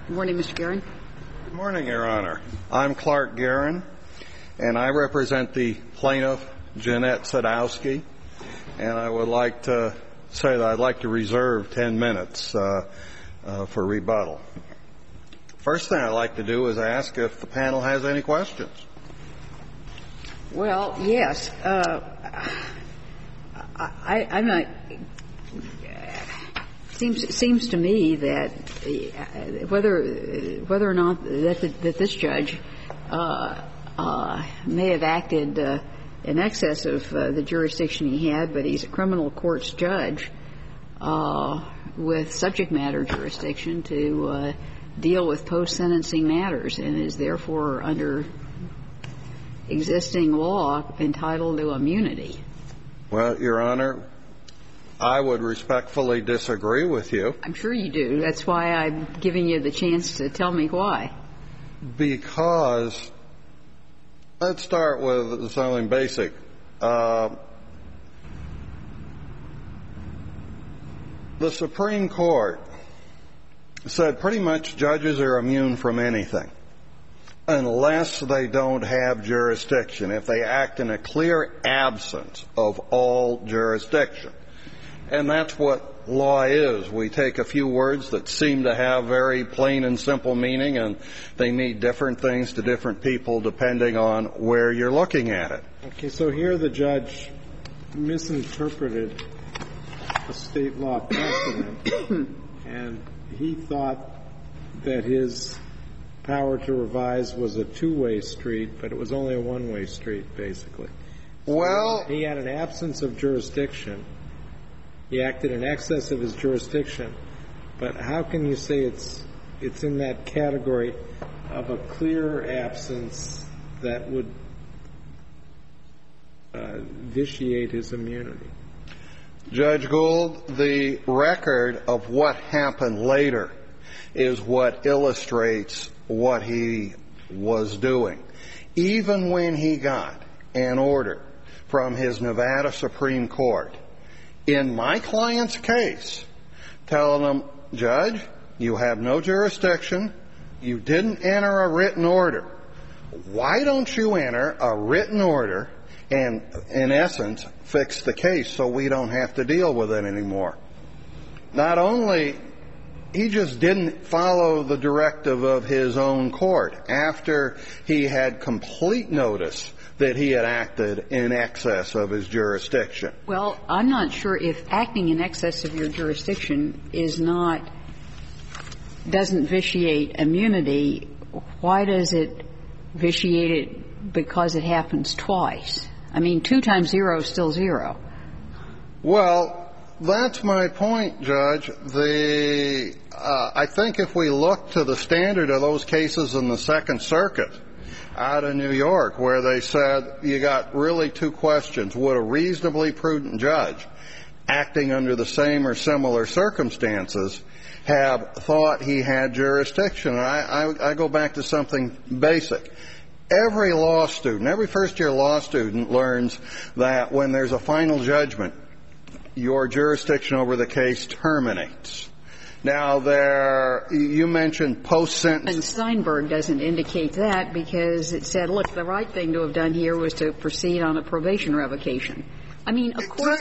Good morning, Mr. Guerin. Good morning, Your Honor. I'm Clark Guerin, and I represent the plaintiff, Jeanette Sadowski, and I would like to say that I'd like to reserve 10 minutes for rebuttal. First thing I'd like to do is ask if the panel has any questions. Well, yes. I'm not. Seems to me that whether or not that this judge may have acted in excess of the jurisdiction he had, but he's a criminal courts judge with subject matter jurisdiction to deal with post-sentencing matters, and is therefore under existing law entitled to immunity. Well, Your Honor, I would respectfully disagree with you. I'm sure you do. That's why I'm giving you the chance to tell me why. Because, let's start with something basic. The Supreme Court said pretty much judges are immune from anything unless they don't have jurisdiction, if they act in a clear absence of all jurisdiction. And that's what law is. We take a few words that seem to have very plain and simple meaning, and they mean different things to different people depending on where you're looking at it. Okay, so here the judge misinterpreted a state law precedent, and he thought that his power to revise was a two-way street, but it was only a one-way street, basically. Well, he had an absence of jurisdiction. He acted in excess of his jurisdiction. But how can you say it's in that category of a clear absence that would vitiate his immunity? Judge Gould, the record of what happened later is what illustrates what he was doing. Even when he got an order from his Nevada Supreme Court, in my client's case, telling him, Judge, you have no jurisdiction, you didn't enter a written order. Why don't you enter a written order and, in essence, fix the case so we don't have to deal with it anymore? Not only he just didn't follow the directive of his own court after he had complete notice that he had acted in excess of his jurisdiction. Well, I'm not sure if acting in excess of your jurisdiction doesn't vitiate immunity. Why does it vitiate it? Because it happens twice. I mean, 2 times 0 is still 0. Well, that's my point, Judge. I think if we look to the standard of those cases in the Second Circuit out of New York, where they said you got really 2 questions. Would a reasonably prudent judge acting under the same or similar circumstances have thought he had jurisdiction? And I go back to something basic. Every law student, every first-year law student learns that when there's a final judgment, your jurisdiction over the case terminates. Now, you mentioned post-sentence. And Steinberg doesn't indicate that because it said, look, the right thing to have done here was to proceed on a probation revocation. I mean, of course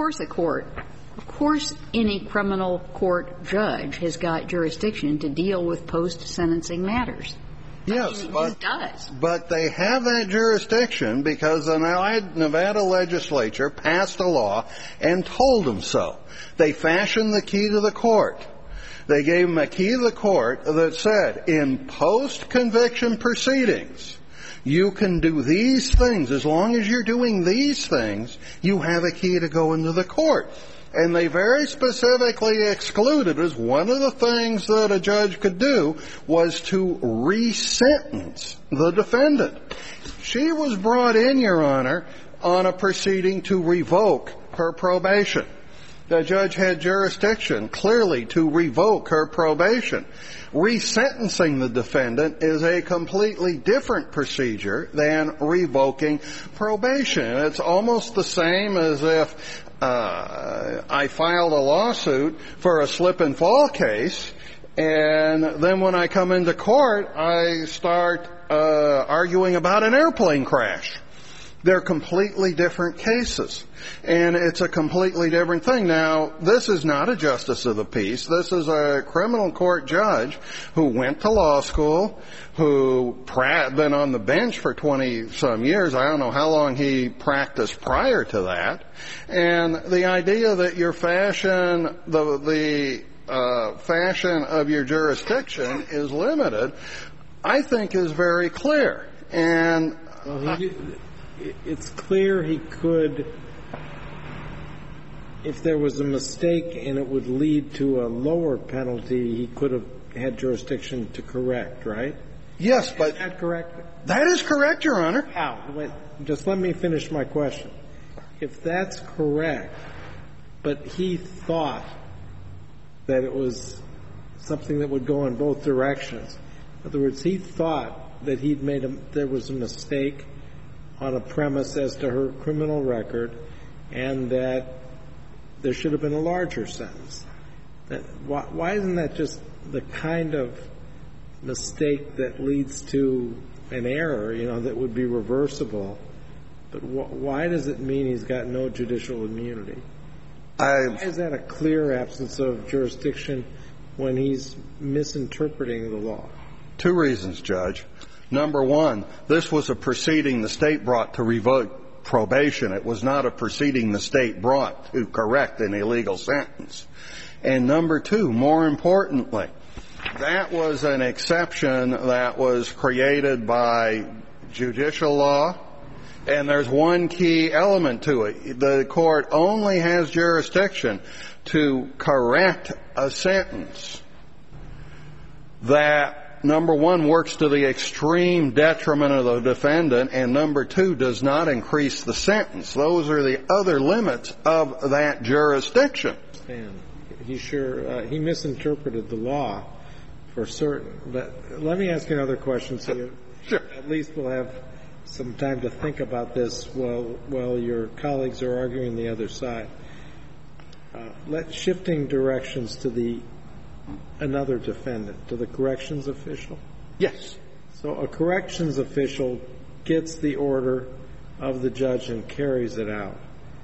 any criminal court judge has got jurisdiction to deal with post-sentencing matters. Yes, it does. But they have that jurisdiction because the Nevada legislature passed a law and told them so. They fashioned the key to the court. They gave them a key to the court that said, in post-conviction proceedings, you can do these things. As long as you're doing these things, you have a key to go into the court. And they very specifically excluded, as one of the things that a judge could do, was to re-sentence the defendant. She was brought in, Your Honor, on a proceeding to revoke her probation. The judge had jurisdiction, clearly, to revoke her probation. Resentencing the defendant is a completely different procedure than revoking probation. It's almost the same as if I filed a lawsuit for a slip and fall case, And then when I come into court, I start arguing about an airplane crash. They're completely different cases, and it's a completely different thing. Now, this is not a justice of the peace. This is a criminal court judge who went to law school, who been on the bench for 20-some years. I don't know how long he practiced prior to that. And the idea that your fashion, the fashion of your jurisdiction is limited, I think is very clear. And it's clear he could, if there was a mistake and it would lead to a lower penalty, he could have had jurisdiction to correct, right? Yes, but... Is that correct? That is correct, Your Honor. How? Wait, just let me finish my question. If that's correct, but he thought that it was something that would go in both directions, in other words, he thought that there was a mistake on a premise as to her criminal record and that there should have been a larger sentence. Why isn't that just the kind of mistake that leads to an error, that would be reversible? But why does it mean he's got no judicial immunity? Why is that a clear absence of jurisdiction when he's misinterpreting the law? Two reasons, Judge. Number one, this was a proceeding the state brought to revoke probation. It was not a proceeding the state brought to correct an illegal sentence. And number two, more importantly, that was an exception that was created by judicial law, and there's one key element to it. The court only has jurisdiction to correct a sentence that, number one, works to the extreme detriment of the defendant, and number two, does not increase the sentence. Those are the other limits of that jurisdiction. He misinterpreted the law for certain. But let me ask you another question, so Sure. At least we'll have some time to think about this while your colleagues are arguing the other side. Shifting directions to another defendant, to the corrections official. Yes. So a corrections official gets the order of the judge and carries it out.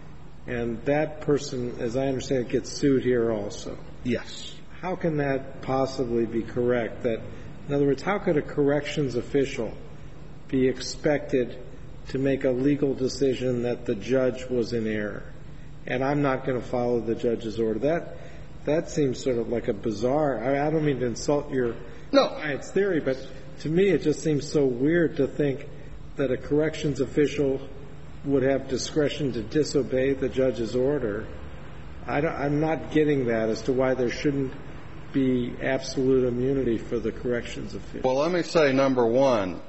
And that person, as I understand it, gets sued here also. Yes. How can that possibly be correct? In other words, how could a corrections official be expected to make a legal decision that the judge was in error? And I'm not going to follow the judge's order. That seems sort of like a bizarre. I don't mean to insult your science theory, but to me it just seems so weird to think that a corrections official would have discretion to disobey the judge's order. I'm not getting that as to why there shouldn't be absolute immunity for the corrections official. Well, let me say, number one,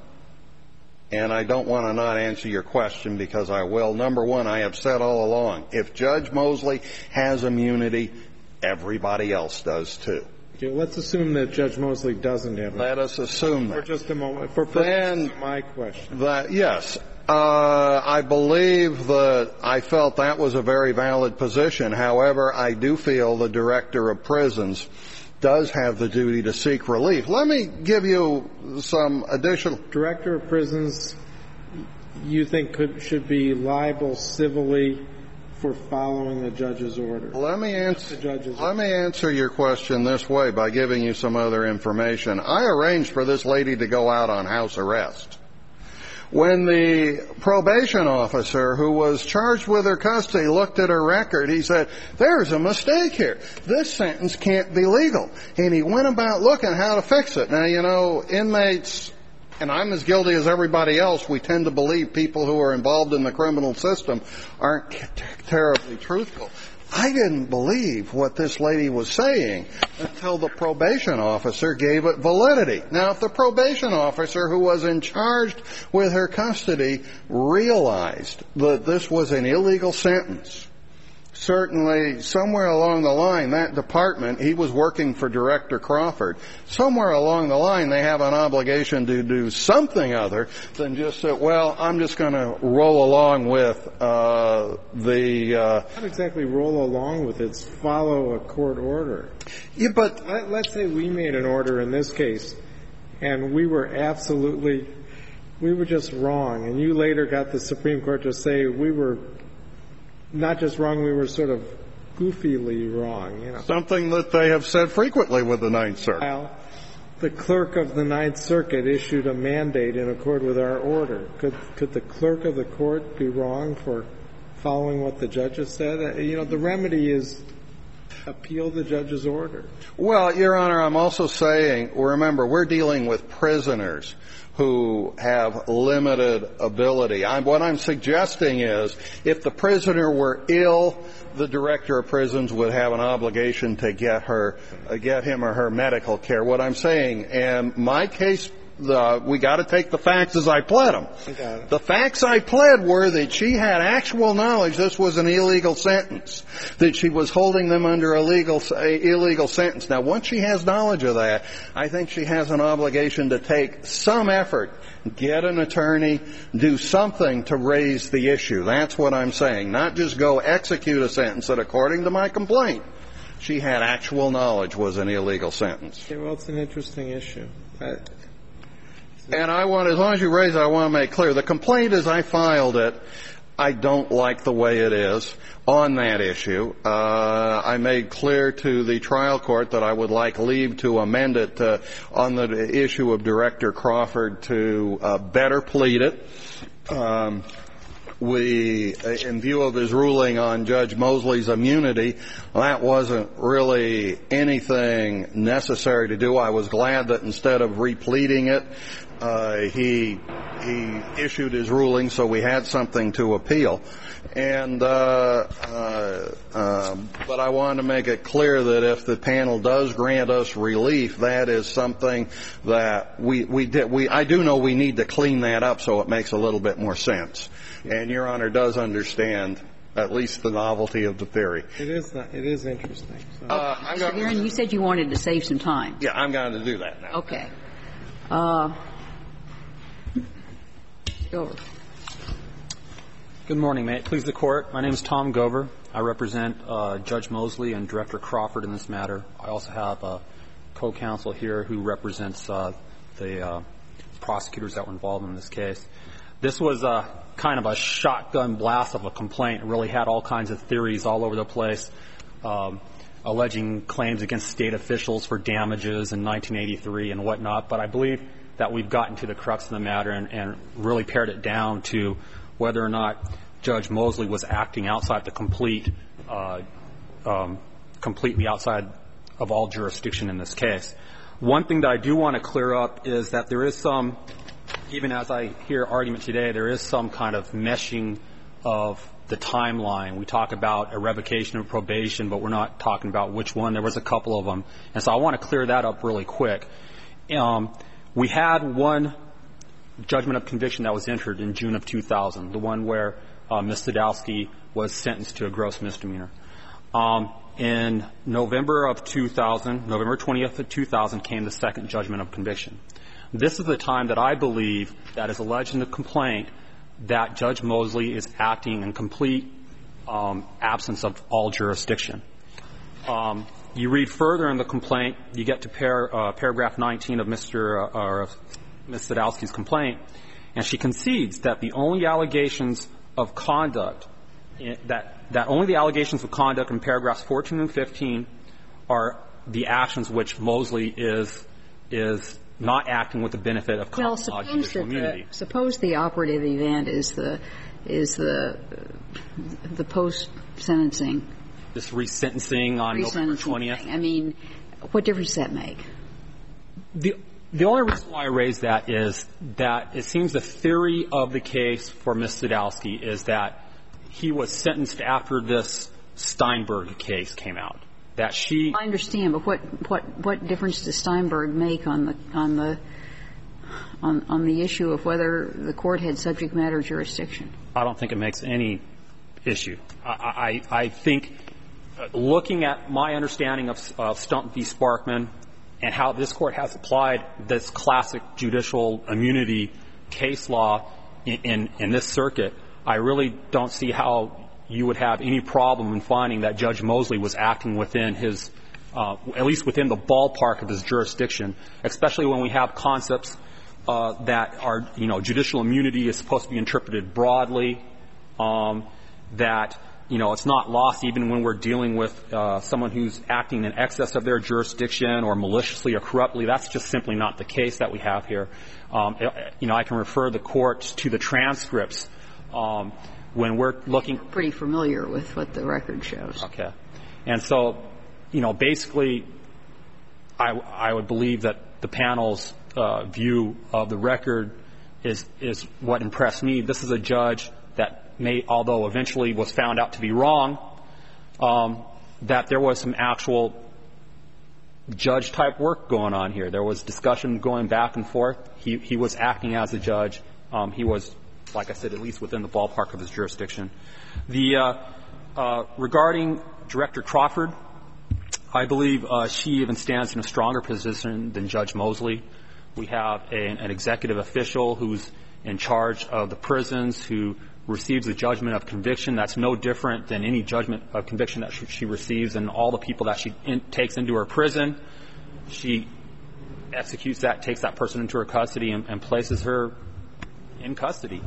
and I don't want to not answer your question because I will. Number one, I have said all along, if Judge Mosley has immunity, everybody else does too. Okay, let's assume that Judge Mosley doesn't have it. Let us assume that. For just a moment. For purposes of my question. Yes. I believe that I felt that was a very valid position. However, I do feel the director of prisons does have the duty to seek relief. Let me give you some additional. Director of prisons, you think should be liable civilly for following the judge's order? Let me answer your question this way by giving you some other information. I arranged for this lady to go out on house arrest. When the probation officer who was charged with her custody looked at her record, he said, there's a mistake here. This sentence can't be legal. And he went about looking how to fix it. Now, inmates, and I'm as guilty as everybody else, we tend to believe people who are involved in the criminal system aren't terribly truthful. I didn't believe what this lady was saying until the probation officer gave it validity. Now, if the probation officer who was in charge with her custody realized that this was an illegal sentence, certainly somewhere along the line, that department, he was working for Director Crawford. Somewhere along the line, they have an obligation to do something other than just say, well, I'm just going to roll along with Not exactly roll along with it. It's follow a court order. Yeah, but Let's say we made an order in this case, and we were just wrong, and you later got the Supreme Court to say we were not just wrong, we were sort of goofily wrong, you know. something that they have said frequently with the Ninth Circuit. Well, the clerk of the Ninth Circuit issued a mandate in accord with our order. Could the clerk of the court be wrong for following what the judges said? You know, the remedy is appeal the judge's order. Well, Your Honor, I'm also saying, remember, we're dealing with prisoners who have limited ability. What I'm suggesting is if the prisoner were ill, the director of prisons would have an obligation to get him or her medical care. What I'm saying, in my case, we got to take the facts as I pled them. The facts I pled were that she had actual knowledge this was an illegal sentence, that she was holding them under a illegal sentence. Now, once she has knowledge of that, I think she has an obligation to take some effort, get an attorney, do something to raise the issue. That's what I'm saying. Not just go execute a sentence that, according to my complaint, she had actual knowledge was an illegal sentence. Okay, well, it's an interesting issue. And as long as you raise it, I want to make clear, the complaint as I filed it, I don't like the way it is on that issue. I made clear to the trial court that I would like leave to amend it on the issue of Director Crawford to better plead it. In view of his ruling on Judge Mosley's immunity, that wasn't really anything necessary to do. I was glad that instead of repleading it, he issued his ruling, so we had something to appeal. But I want to make it clear that if the panel does grant us relief, that is something that I do know we need to clean that up so it makes a little bit more sense. And Your Honor does understand at least the novelty of the theory. It is interesting. So. Mr. Guerin, you said you wanted to save some time. Yeah, I'm going to do that now. Okay. Gover. Good morning. May it please the Court. My name is Tom Gover. I represent Judge Mosley and Director Crawford in this matter. I also have a co-counsel here who represents the prosecutors that were involved in this case. This was kind of a shotgun blast of a complaint. It really had all kinds of theories all over the place, alleging claims against state officials for damages in 1983 and whatnot. But I believe that we've gotten to the crux of the matter and really pared it down to whether or not Judge Mosley was acting outside the completely outside of all jurisdiction in this case. One thing that I do want to clear up is that there is some, even as I hear argument today, there is some kind of meshing of the timeline. We talk about a revocation of probation, but we're not talking about which one. There was a couple of them. And so I want to clear that up really quick. We had one judgment of conviction that was entered in June of 2000, the one where Ms. Sadowski was sentenced to a gross misdemeanor. In November of 2000, November 20th of 2000, came the second judgment of conviction. This is the time that I believe that is alleged in the complaint that Judge Mosley is acting in complete absence of all jurisdiction. You read further in the complaint, you get to paragraph 19 of Ms. Sadowski's complaint, and she concedes that the only allegations of conduct that only the allegations of conduct in paragraphs 14 and 15 are the actions which Mosley is not acting with the benefit of judicial immunity. Suppose the operative event is the post-sentencing. This resentencing on November 20th. I mean, what difference does that make? The only reason why I raise that is that it seems the theory of the case for Ms. Sadowski is that he was sentenced after this Steinberg case came out. That she. I understand, but what difference does Steinberg make on the issue of whether the court had subject matter jurisdiction? I don't think it makes any issue. I think looking at my understanding of Stump v. Sparkman and how this Court has applied this classic judicial immunity case law in this circuit, I really don't see how you would have any problem in finding that Judge Mosley was acting within his, at least within the ballpark of his jurisdiction, especially when we have concepts that are, judicial immunity is supposed to be interpreted broadly, that, it's not lost even when we're dealing with someone who's acting in excess of their jurisdiction or maliciously or corruptly. That's just simply not the case that we have here. I can refer the Court to the transcripts when we're looking. Pretty familiar with what the record shows. Okay. And so, basically, I would believe that the panel's view of the record is what impressed me. This is a judge that although eventually was found out to be wrong, that there was some actual judge-type work going on here. There was discussion going back and forth. He was acting as a judge. He was, like I said, at least within the ballpark of his jurisdiction. Regarding Director Crawford, I believe she even stands in a stronger position than Judge Mosley. We have an executive official who's in charge of the prisons, who receives a judgment of conviction that's no different than any judgment of conviction that she receives and all the people that she takes into her prison. She executes that, takes that person into her custody and places her in custody.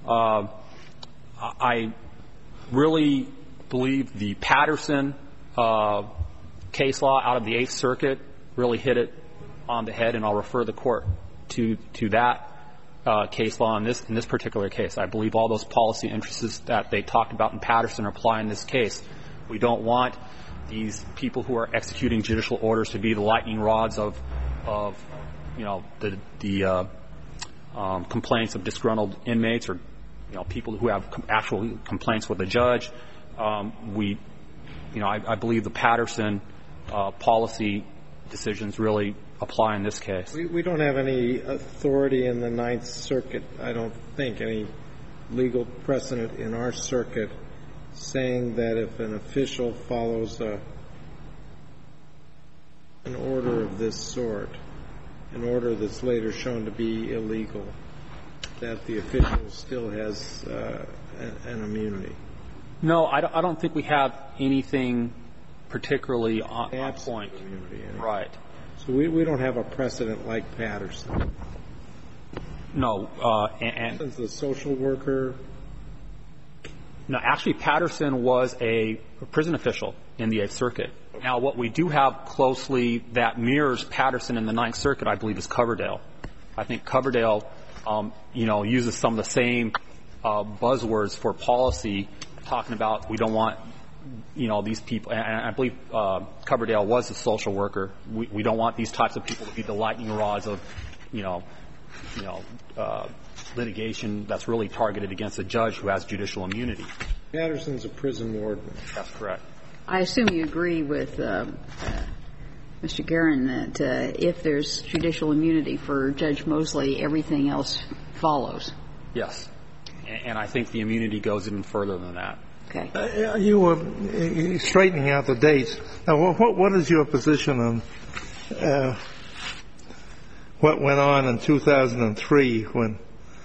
I really believe the Patterson case law out of the Eighth Circuit really hit it on the head, and I'll refer the Court to that case law in this particular case. I believe all those policy interests that they talked about in Patterson apply in this case. We don't want these people who are executing judicial orders to be the lightning rods of the complaints of disgruntled inmates or people who have actual complaints with the judge. I believe the Patterson policy decisions really apply in this case. We don't have any authority in the Ninth Circuit, I don't think, any legal precedent in our circuit saying that if an official follows an order of this sort, an order that's later shown to be illegal, that the official still has an immunity. No, I don't think we have anything particularly on point. Immunity, yeah. Right. So we don't have a precedent like Patterson. No. And the social worker? No, actually, Patterson was a prison official in the Eighth Circuit. Now, what we do have closely that mirrors Patterson in the Ninth Circuit, I believe, is Coverdale. I think Coverdale, uses some of the same buzzwords for policy, talking about we don't want, these people. And I believe Coverdale was a social worker. We don't want these types of people to be the lightning rods of, litigation that's really targeted against a judge who has judicial immunity. Patterson's a prison warden. That's correct. I assume you agree with Mr. Guerin that if there's judicial immunity for Judge Mosley, everything else follows. Yes. And I think the immunity goes even further than that. Okay. You were straightening out the dates. Now, what is your position on what went on in 2003 when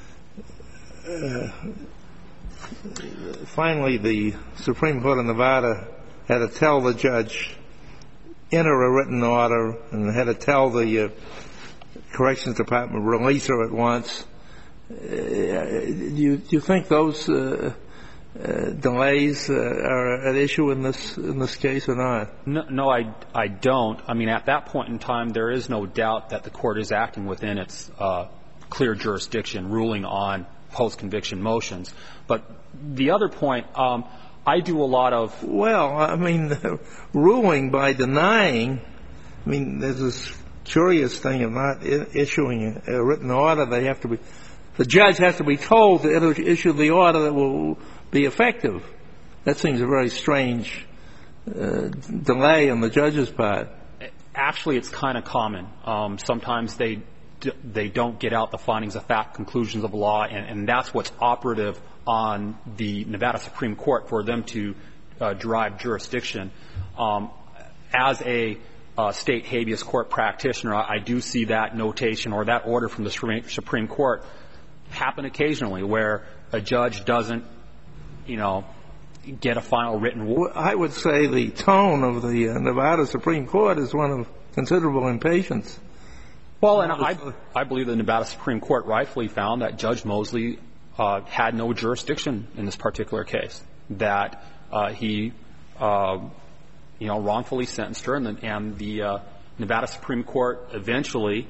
finally the Supreme Court of Nevada had to tell the judge, enter a written order, and had to tell the Corrections Department, release her at once? Do you think those delays are at issue in this case or not? No, I don't. I mean, at that point in time, there is no doubt that the court is acting within its clear jurisdiction, ruling on post-conviction motions. But the other point, I do a lot of... Well, I mean, ruling by denying, I mean, there's this curious thing of not issuing a written order. The judge has to be told to issue the order that will be effective. That seems a very strange delay on the judge's part. Actually, it's kind of common. Sometimes they they don't get out the findings of fact, conclusions of law, and that's what's operative on the Nevada Supreme Court for them to derive jurisdiction. As a state habeas court practitioner, I do see that notation or that order from the Supreme Court happen occasionally where a judge doesn't, get a final written word. I would say the tone of the Nevada Supreme Court is one of considerable impatience. Well, and I believe the Nevada Supreme Court rightfully found that Judge Mosley had no jurisdiction in this particular case, that he wrongfully sentenced her, and the Nevada Supreme Court eventually,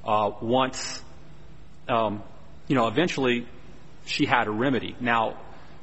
eventually she had a remedy. Now,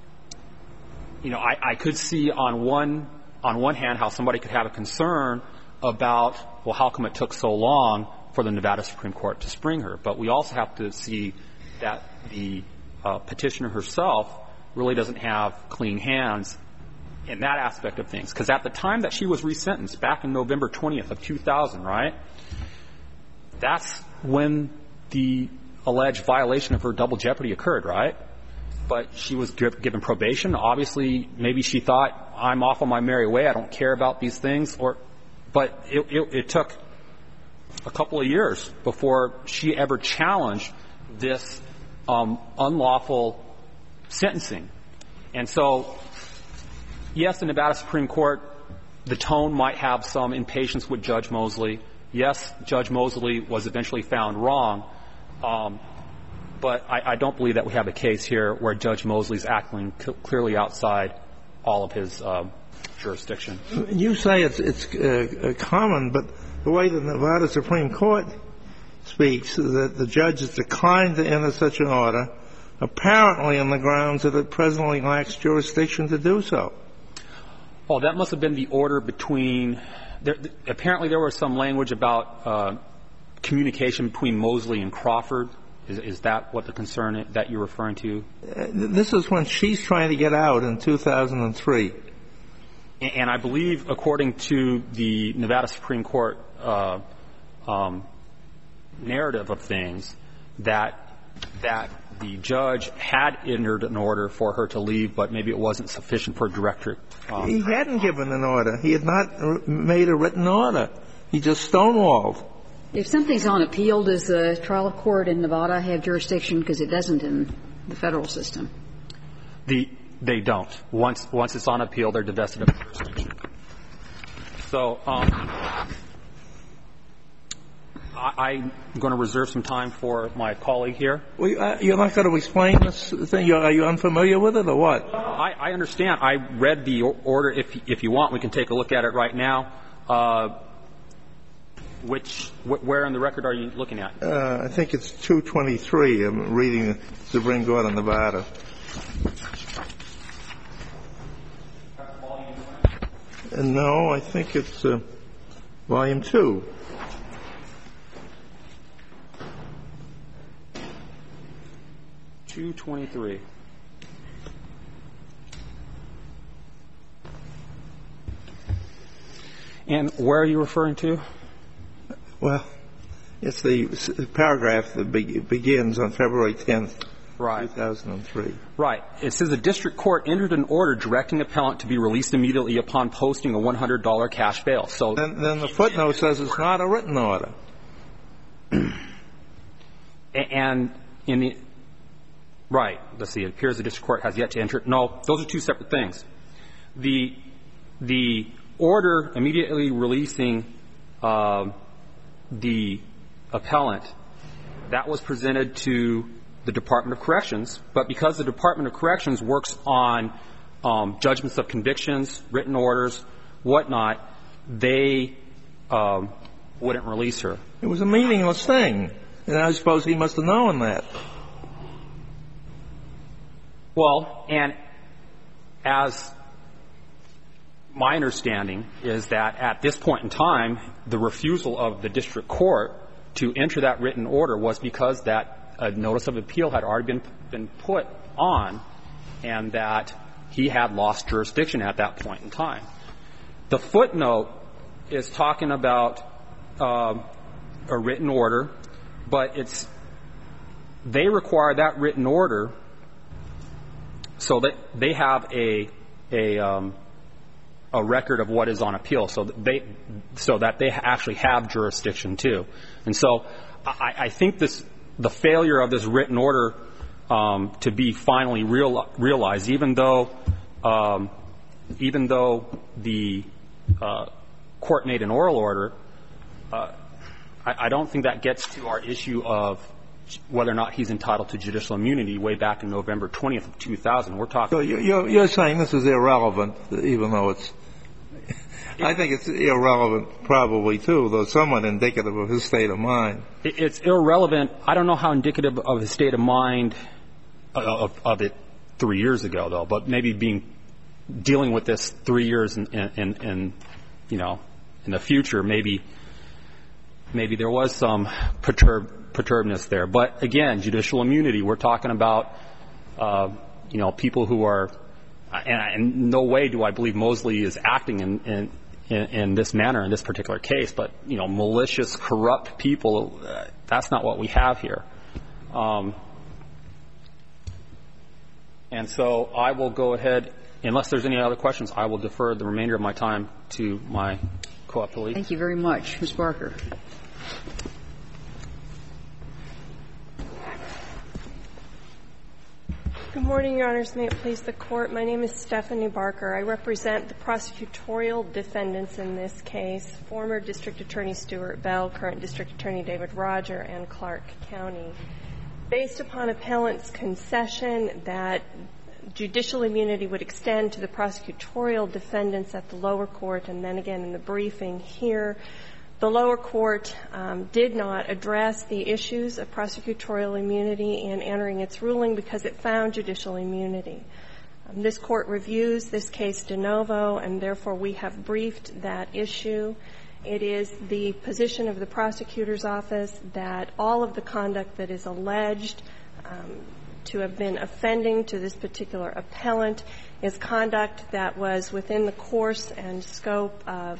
I could see on one hand how somebody could have a concern about, well, how come it took so long for the Nevada Supreme Court to spring her? But we also have to see that the petitioner herself really doesn't have clean hands in that aspect of things. Because at the time that she was resentenced, back in November 20th of 2000, right, that's when the alleged violation of her double jeopardy occurred, right? But she was given probation. Obviously, maybe she thought, I'm off on my merry way, I don't care about these things. But it took a couple of years before she ever challenged this unlawful sentencing. And so, yes, the Nevada Supreme Court, the tone might have some impatience with Judge Mosley. Yes, Judge Mosley was eventually found wrong. But I don't believe that we have a case here where Judge Mosley's acting clearly outside all of his jurisdiction. You say it's common, but the way the Nevada Supreme Court speaks is that the judge has declined to enter such an order, apparently on the grounds that it presently lacks jurisdiction to do so. Well, that must have been the order between – apparently there was some language about communication between Mosley and Crawford. Is that what the concern that you're referring to? This is when she's trying to get out in 2003. And I believe, according to the Nevada Supreme Court narrative of things, that the judge had entered an order for her to leave, but maybe it wasn't sufficient for a director. He hadn't given an order. He had not made a written order. He just stonewalled. If something's on appeal, does the trial court in Nevada have jurisdiction? Because it doesn't in the federal system. They don't. Once it's on appeal, they're divested of jurisdiction. So I'm going to reserve some time for my colleague here. Well, you're not going to explain this thing? Are you unfamiliar with it or what? I understand. I read the order. If you want, we can take a look at it right now. Where on the record are you looking at? I think it's 223. I'm reading the Supreme Court of Nevada. No, I think it's volume 2. .223. And where are you referring to? Well, it's the paragraph that begins on February 10th, right. 2003. Right. It says the district court entered an order directing appellant to be released immediately upon posting a $100 cash bail. So then the footnote says it's not a written order. And in the right, let's see. It appears the district court has yet to enter. No, those are two separate things. The order immediately releasing the appellant, that was presented to the Department of Corrections, but because the Department of Corrections works on judgments of convictions, written orders, whatnot, they wouldn't release her. It was a meaningless thing, and I suppose he must have known that. Well, and as my understanding is that at this point in time, the refusal of the district court to enter that written order was because that a notice of appeal had already been put on and that he had lost jurisdiction at that point in time. The footnote is talking about a written order But they require that written order so that they have a record of what is on appeal, so that they actually have jurisdiction too. And so I think the failure of this written order to be finally realized, even though the court made an oral order, I don't think that gets to our issue of whether or not he's entitled to judicial immunity way back in November 20th of 2000. We're talking. So you're saying this is irrelevant, even though I think it's irrelevant probably too, though somewhat indicative of his state of mind. It's irrelevant. I don't know how indicative of his state of mind of it 3 years ago, though, but maybe dealing with this 3 years in the future, maybe there was some perturbedness there. But again, judicial immunity, we're talking about, people who are, and in no way do I believe Mosley is acting in this manner in this particular case, but, malicious, corrupt people, that's not what we have here. And so I will go ahead, unless there's any other questions, I will defer the remainder of my time to my co-appellee. Thank you very much. Ms. Barker. Good morning, Your Honors. May it please the Court. My name is Stephanie Barker. I represent the prosecutorial defendants in this case, former District Attorney Stuart Bell, current District Attorney David Roger, and Clark County. Based upon appellant's concession that judicial immunity would extend to the prosecutorial defendants at the lower court, and then again in the briefing here, the lower court did not address the issues of prosecutorial immunity in entering its ruling because it found judicial immunity. This court reviews this case de novo, and therefore we have briefed that issue. It is the position of the prosecutor's office that all of the conduct that is alleged to have been offending to this particular appellant is conduct that was within the course and scope of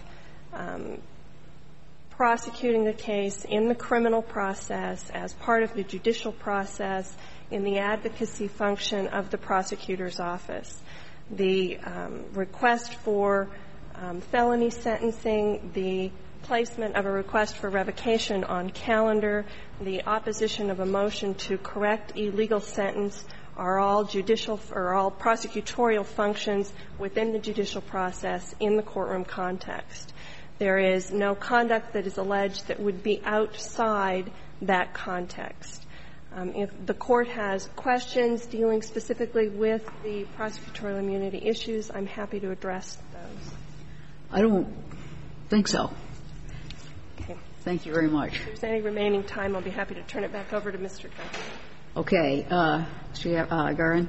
prosecuting the case in the criminal process as part of the judicial process in the advocacy function of the prosecutor's office. The request for felony sentencing, the placement of a request for revocation on calendar, the opposition of a motion to correct illegal sentence are all prosecutorial functions within the judicial process in the courtroom context. There is no conduct that is alleged that would be outside that context. If the Court has questions dealing specifically with the prosecutorial immunity issues, I'm happy to address those. I don't think so. Okay. Thank you very much. If there's any remaining time, I'll be happy to turn it back over to Mr. Gunn. Okay. Mr. Garin.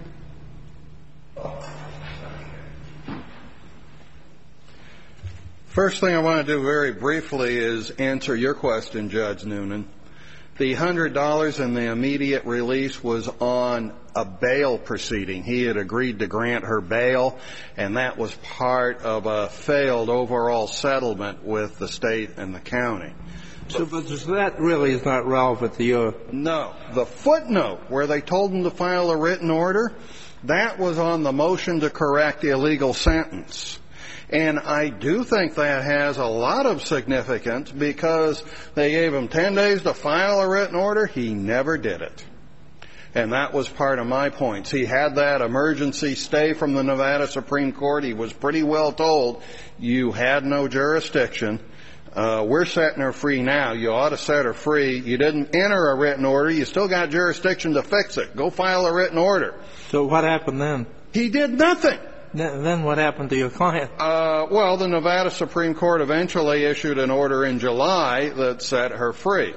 First thing I want to do very briefly is answer your question, Judge Noonan. The $100 in the immediate release was on a bail proceeding. He had agreed to grant her bail, and that was part of a failed overall settlement with the state and the county. So that really is not relevant to your... No. The footnote where they told him to file a written order, that was on the motion to correct the illegal sentence. And I do think that has a lot of significance because they gave him 10 days to file a written order. He never did it. And that was part of my points. He had that emergency stay from the Nevada Supreme Court. He was pretty well told, you had no jurisdiction. We're setting her free now. You ought to set her free. You didn't enter a written order. You still got jurisdiction to fix it. Go file a written order. So what happened then? He did nothing. Then what happened to your client? Well, the Nevada Supreme Court eventually issued an order in July that set her free.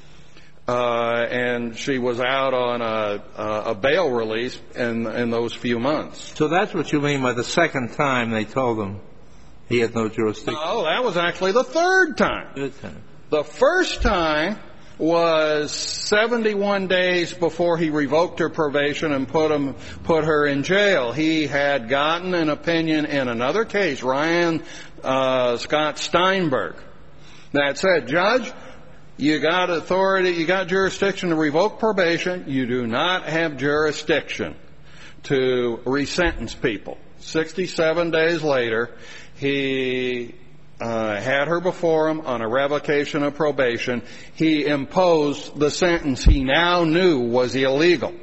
And she was out on a bail release in those few months. So that's what you mean by the second time they told him he had no jurisdiction? No, that was actually the third time. Good time. The first time was 71 days before he revoked her probation and put her in jail. He had gotten an opinion in another case, Ryan Scott Steinberg, that said, Judge, You got authority, you got jurisdiction to revoke probation. You do not have jurisdiction to resentence people. 67 days later, he had her before him on a revocation of probation. He imposed the sentence he now knew was illegal.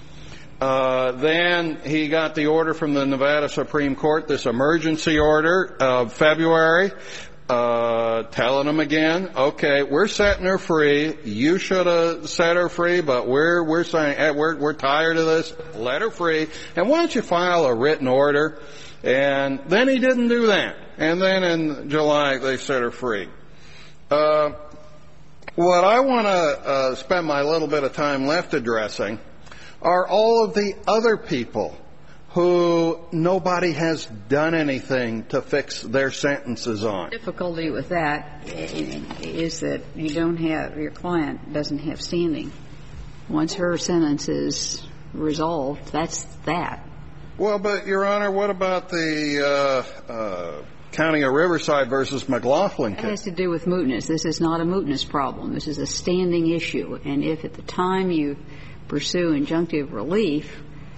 Then he got the order from the Nevada Supreme Court, this emergency order of February, telling him again, okay, we're setting her free. You should have set her free, but we're saying, hey, we're tired of this. Let her free. And why don't you file a written order? And then he didn't do that. And then in July, they set her free. What I want to spend my little bit of time left addressing are all of the other people who nobody has done anything to fix their sentences on. The difficulty with that is that your client doesn't have standing. Once her sentence is resolved, that's that. Well, but, Your Honor, what about the County of Riverside versus McLaughlin case? It has to do with mootness. This is not a mootness problem. This is a standing issue. And if at the time you pursue injunctive relief,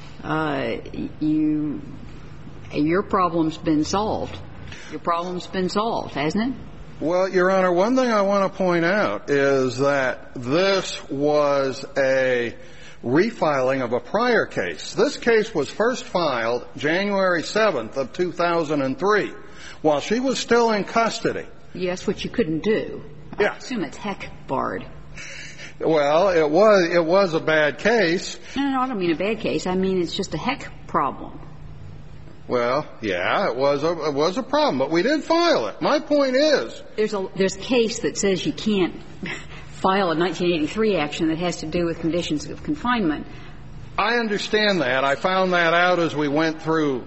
your problem's been solved. Your problem's been solved, hasn't it? Well, Your Honor, one thing I want to point out is that this was a refiling of a prior case. This case was first filed January 7th of 2003, while she was still in custody. Yes, which you couldn't do. Yeah. I assume it's heck barred. Well, it was a bad case. No, I don't mean a bad case. I mean it's just a heck problem. Well, yeah, it was a problem, but we did file it. My point is, there's a case that says you can't file a 1983 action that has to do with conditions of confinement. I understand that. I found that out as we went through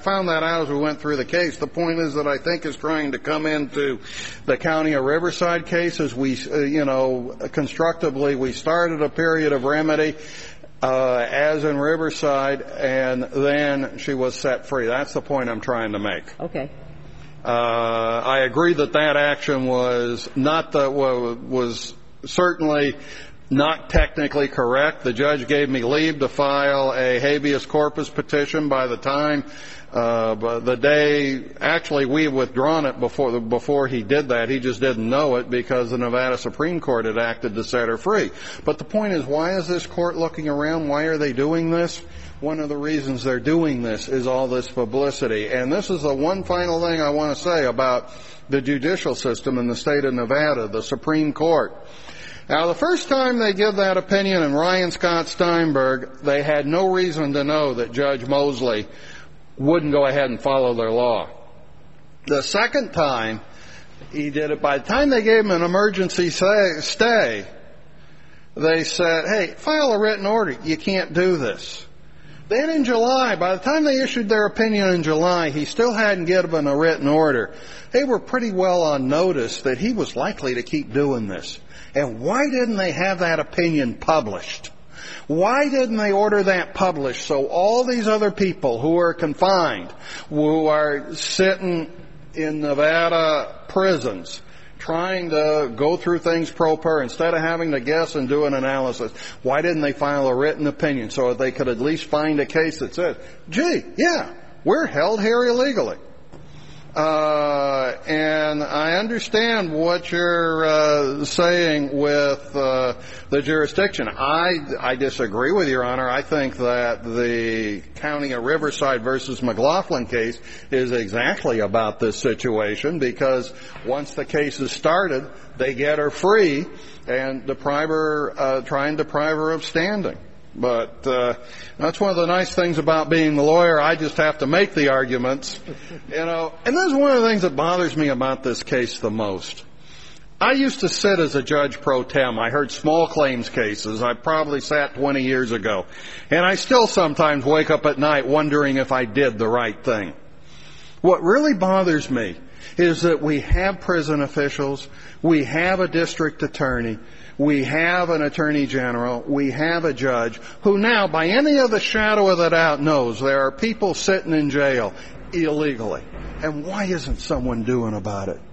the case. The point is that I think is trying to come into the County of Riverside case as we, constructively, we started a period of remedy, as in Riverside, and then she was set free. That's the point I'm trying to make. Okay. I agree that action was was certainly not technically correct. The judge gave me leave to file a habeas corpus petition by the time, the day, actually we had withdrawn it before he did that. He just didn't know it because the Nevada Supreme Court had acted to set her free. But the point is, why is this court looking around? Why are they doing this? One of the reasons they're doing this is all this publicity. And this is the one final thing I want to say about the judicial system in the state of Nevada, the Supreme Court. Now, the first time they give that opinion in Ryan Scott Steinberg, they had no reason to know that Judge Mosley wouldn't go ahead and follow their law. The second time he did it, by the time they gave him an emergency stay, they said, hey, file a written order. You can't do this. Then in July, by the time they issued their opinion in July, he still hadn't given a written order. They were pretty well on notice that he was likely to keep doing this. And why didn't they have that opinion published? Why didn't they order that published so all these other people who are confined, who are sitting in Nevada prisons, trying to go through things pro per, instead of having to guess and do an analysis, why didn't they file a written opinion so that they could at least find a case that said, gee, yeah, we're held here illegally? And I understand what you're saying with the jurisdiction. I disagree with Your Honor. I think that the County of Riverside versus McLaughlin case is exactly about this situation, because once the case is started, they get her free and try and deprive her of standing. But that's one of the nice things about being the lawyer. I just have to make the arguments, And that's one of the things that bothers me about this case the most. I used to sit as a judge pro tem. I heard small claims cases. I probably sat 20 years ago. And I still sometimes wake up at night wondering if I did the right thing. What really bothers me is that we have prison officials, we have a district attorney, we have an attorney general, we have a judge who now, by any of the shadow of a doubt, knows there are people sitting in jail illegally. And why isn't someone doing about it?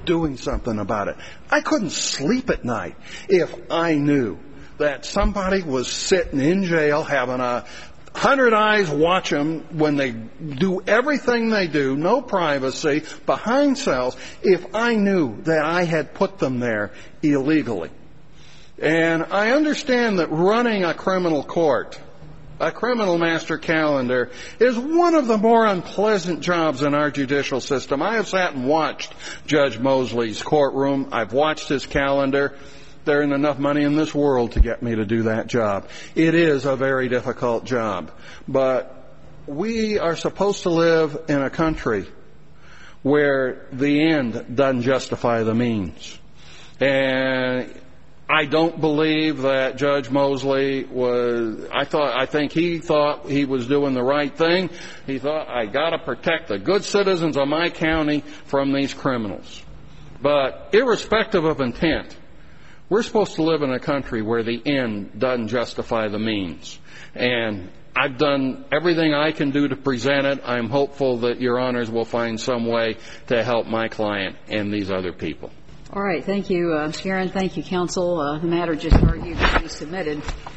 doing something about it. I couldn't sleep at night if I knew that somebody was sitting in jail having 100 eyes watch them when they do everything they do, no privacy, behind cells, if I knew that I had put them there illegally. And I understand that running a criminal court, a criminal master calendar, is one of the more unpleasant jobs in our judicial system. I have sat and watched Judge Mosley's courtroom. I've watched his calendar. There isn't enough money in this world to get me to do that job. It is a very difficult job. But we are supposed to live in a country where the end doesn't justify the means. And I don't believe that Judge Mosley I think he thought he was doing the right thing. He thought, I got to protect the good citizens of my county from these criminals. But irrespective of intent, we're supposed to live in a country where the end doesn't justify the means. And I've done everything I can do to present it. I'm hopeful that Your Honors will find some way to help my client and these other people. All right. Thank you, Sharon. Thank you, counsel. The matter just argued to be submitted.